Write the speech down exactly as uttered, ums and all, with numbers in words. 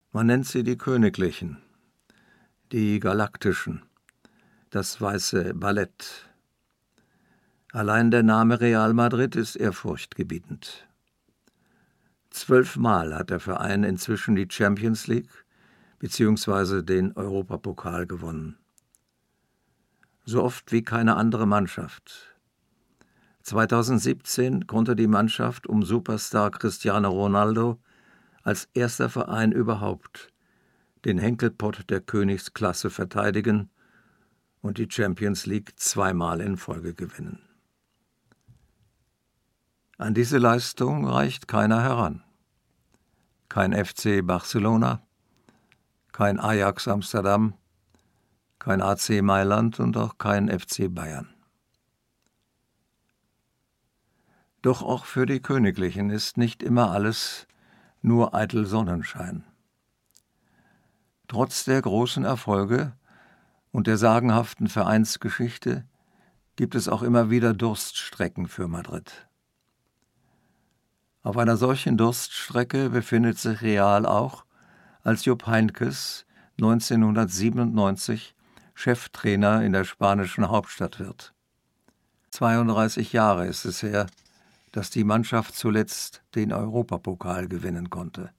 Man nennt sie die Königlichen, die Galaktischen, das weiße Ballett. Allein der Name Real Madrid ist ehrfurchtgebietend. Zwölfmal hat der Verein inzwischen die Champions League bzw. den Europapokal gewonnen. So oft wie keine andere Mannschaft. zweitausendsiebzehn konnte die Mannschaft um Superstar Cristiano Ronaldo als erster Verein überhaupt den Henkelpott der Königsklasse verteidigen und die Champions League zweimal in Folge gewinnen. An diese Leistung reicht keiner heran. Kein F C Barcelona, kein Ajax Amsterdam, kein A C Mailand und auch kein F C Bayern. Doch auch für die Königlichen ist nicht immer alles nur eitel Sonnenschein. Trotz der großen Erfolge und der sagenhaften Vereinsgeschichte gibt es auch immer wieder Durststrecken für Madrid. Auf einer solchen Durststrecke befindet sich Real auch, als Jupp Heynckes neunzehnhundertsiebenundneunzig Cheftrainer in der spanischen Hauptstadt wird. zweiunddreißig Jahre ist es her, dass die Mannschaft zuletzt den Europapokal gewinnen konnte.